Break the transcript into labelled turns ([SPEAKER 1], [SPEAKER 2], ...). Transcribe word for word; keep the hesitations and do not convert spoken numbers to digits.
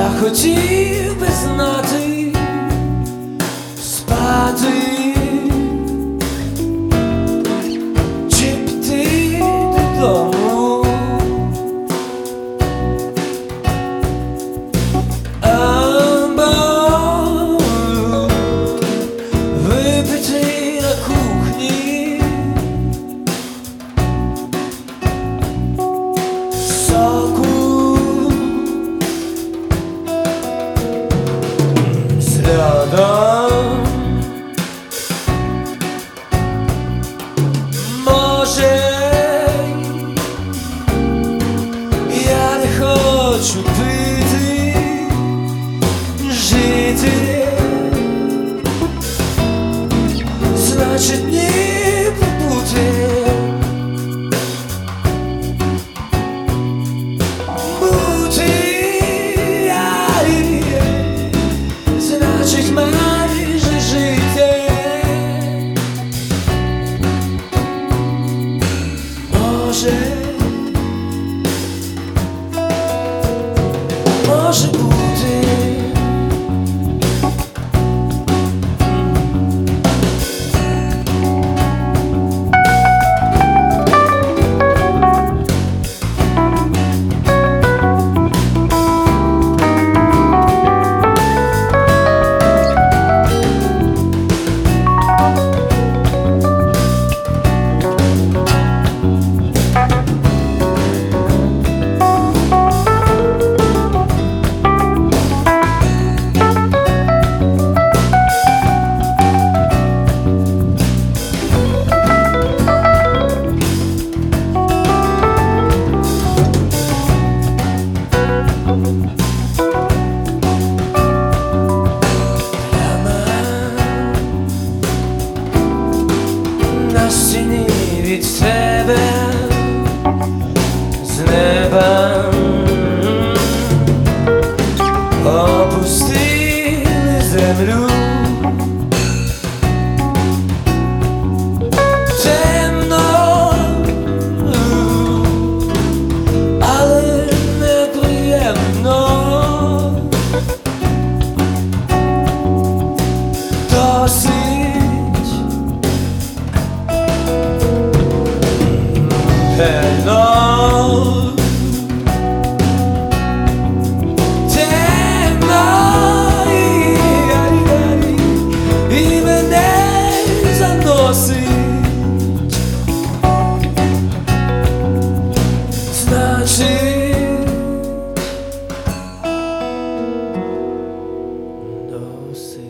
[SPEAKER 1] Я хотів би знати, спати чи піти додому, або випити на кухні соку з льодом. Може, я не хочу пити, жити, значить ні побути. Бути, ай, значить майже жити. Може, може бути. На стіні від тебе з неба опустили землю. Темно, але неприємно. Досить темно, темно, і мене заносить, значить досить.